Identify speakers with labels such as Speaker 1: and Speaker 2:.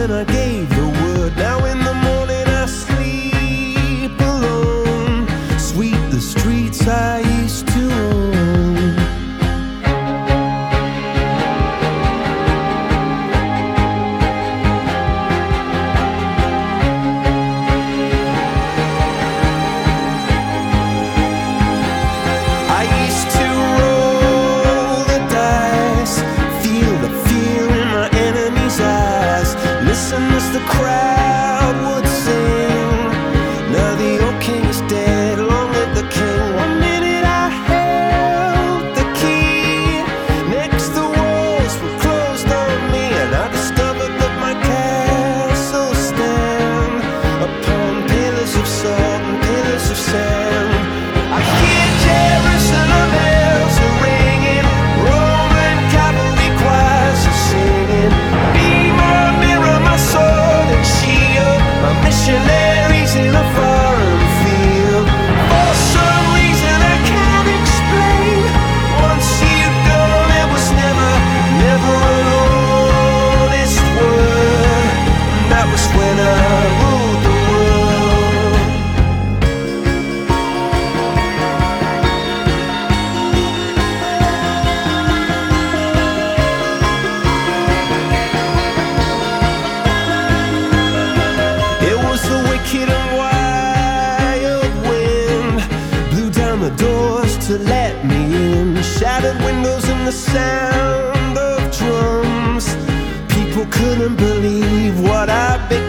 Speaker 1: when I gave the word. Now in the morning I sleep alone. Sweep the streets I used to own. I used to roll the dice, feel the fear in my enemy's eyes, listen as the crowd would sing. Now the old king is dead, long live the king. One minute I held the key, next the walls were closed on me, and I discovered that my castle stand upon pillars of salt and pillars of sand. I hear Jerusalem bells are ringing, Roman cavalry choirs are singing. Be my mirror, my sword and shield, my missionaries in a foreign field. For some reason I can't explain, once you gone it was never, never an honest word. And that was when I ruled the world. It was the wicked and wild wind, blew down the doors to let me in, shattered windows and the sound of drums. People couldn't believe what I'd become.